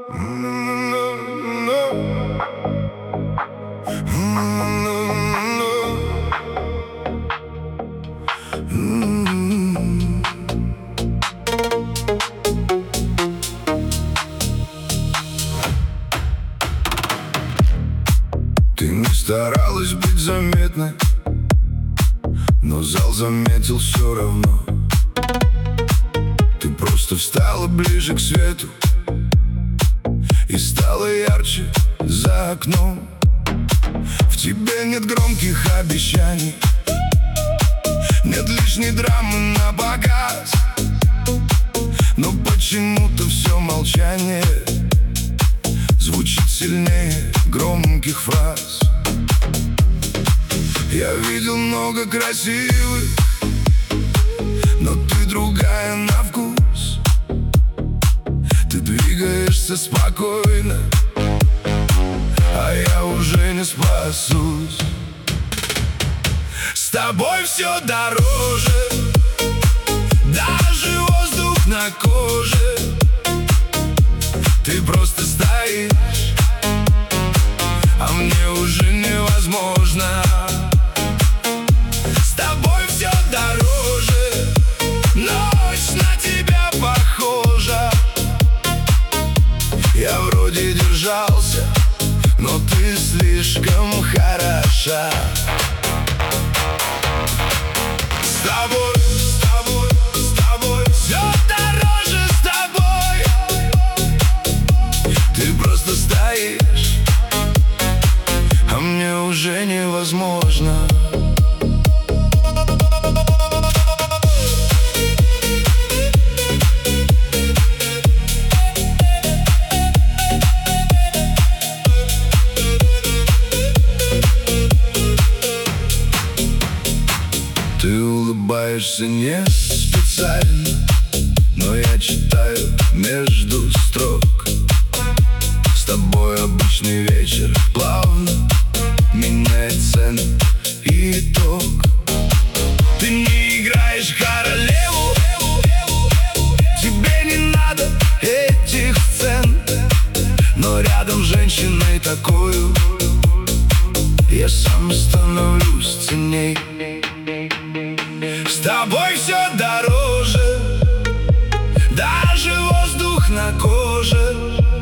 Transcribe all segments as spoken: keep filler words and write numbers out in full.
Ты не старалась быть заметной, но зал заметил все равно. Ты просто встала ближе к свету и стала ярче за окном. В тебе нет громких обещаний, нет лишней драмы на показ, но почему-то все молчание звучит сильнее громких фраз. Я видел много красивых, но ты другая на вкус. Ты двигаешься спокойно, а я уже не спасусь. С тобой все дороже, даже воздух на коже. Ты просто стоишь, а мне уже невозможно. С тобой все дороже, ночь на тебя похожа. Я вроде держался, но ты слишком хороша. С тобой, с тобой, с тобой все дороже, с тобой. Ты просто стоишь, а мне уже невозможно. Ты улыбаешься не специально, но я читаю между строк. С тобой обычный вечер плавно меняет цену и итог. Ты не играешь королеву, тебе не надо этих сцен, но рядом с женщиной такую я сам становлюсь ценней. С тобой все дороже, даже воздух на коже.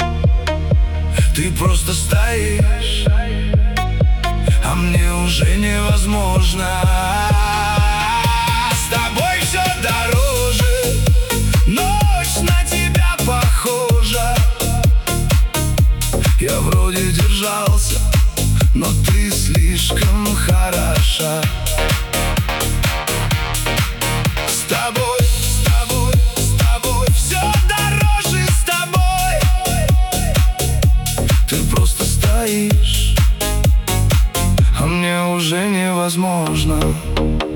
Ты просто стоишь, а мне уже невозможно. С тобой все дороже, ночь на тебя похожа. Я вроде держался, но ты слишком хороша. С тобой, с тобой, с тобой все дороже, с тобой. Ты просто стоишь, а мне уже невозможно.